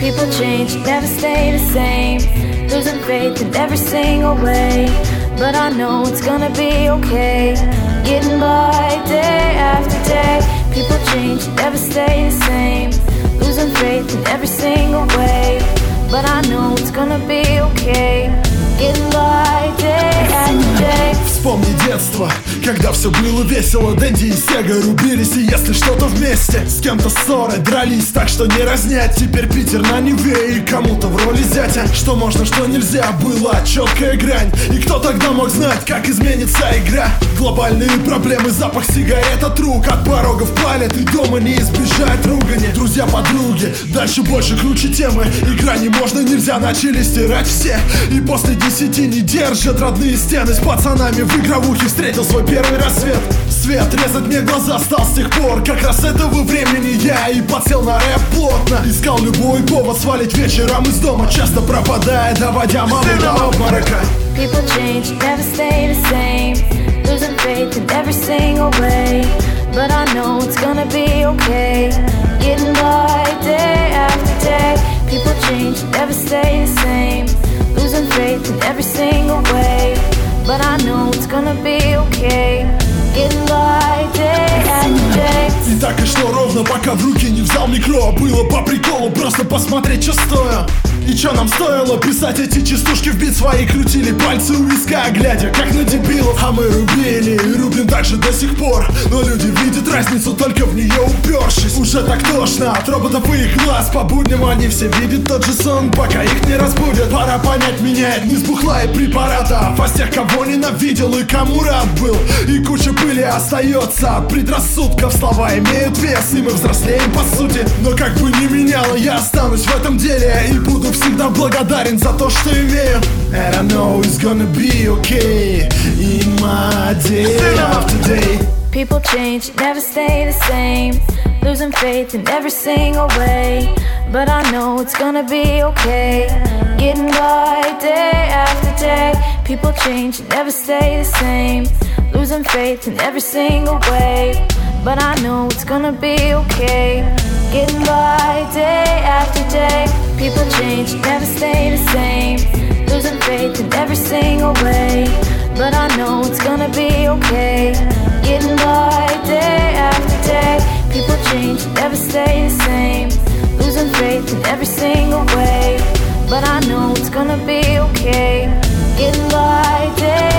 People change, never stay the same. Losing faith in every single way. But I know it's gonna be okay. Getting by day after day. People change, never stay the same. Losing faith in every single way. But I know it's gonna be okay. Getting by day after day. Вспомни детство, когда все было весело. Дэнди и Сега рубились, и если что-то вместе. С кем-то ссоры, дрались, так что не разнять. Теперь Питер на Неве, и кому-то в роли зятя. Что можно, что нельзя, была четкая грань. И кто тогда мог знать, как изменится игра? Глобальные проблемы, запах сигарет от рук. От порогов палят, и дома не избежать ругани. Друзья, подруги, дальше больше круче темы. Игра не можно, нельзя, начали стирать все. И после 10 не держат родные стены. С пацанами в игровухе встретил свой первый рассвет. Свет резать мне глаза стал с тех пор. Как раз этого времени я и подсел на рэп плотно. Искал любой повод свалить вечером из дома, часто пропадая, доводя маму до обморока. People change, never stay the same. Losing faith in every single way. But I know it's gonna be okay. Getting by day after day. People change, never stay the same. Losing faith in every single way. But I know it's gonna be okay. Getting by day after day. И так и шло ровно, пока в руки не взял микро. Было по приколу просто посмотреть, что стою. И чё нам стоило писать эти частушки в бит свои. Крутили пальцы у виска, глядя как на дебилов. А мы рубили и рубим дальше до сих пор. Но люди видят разницу, только в нее упершись. Уже так тошно от роботов и их глаз. По будням они все видят тот же сон, пока их не разбудят. Пора понять, меняет не с бухла и препаратов, а с тех, кого ненавидел и кому рад был. И куча пыли остается от предрассудков. Слова имеют вес, и мы взрослеем по сути. Но как бы ни меняло, я останусь в этом деле. И буду всегда благодарен за то, что имею. And I know it's gonna be okay in my day after day. People change, never stay the same. Losing faith in every single way. But I know it's gonna be okay. Getting by day after day. People change, never stay the same. Losing faith in every single way. But I know it's gonna be okay. Getting by day after day. People change, never stay the same. Losing faith in every single way. But I know it's gonna be okay. Getting by day after day. People change, never stay the same. Losing faith in every single way. But I know it's gonna be okay. Getting by day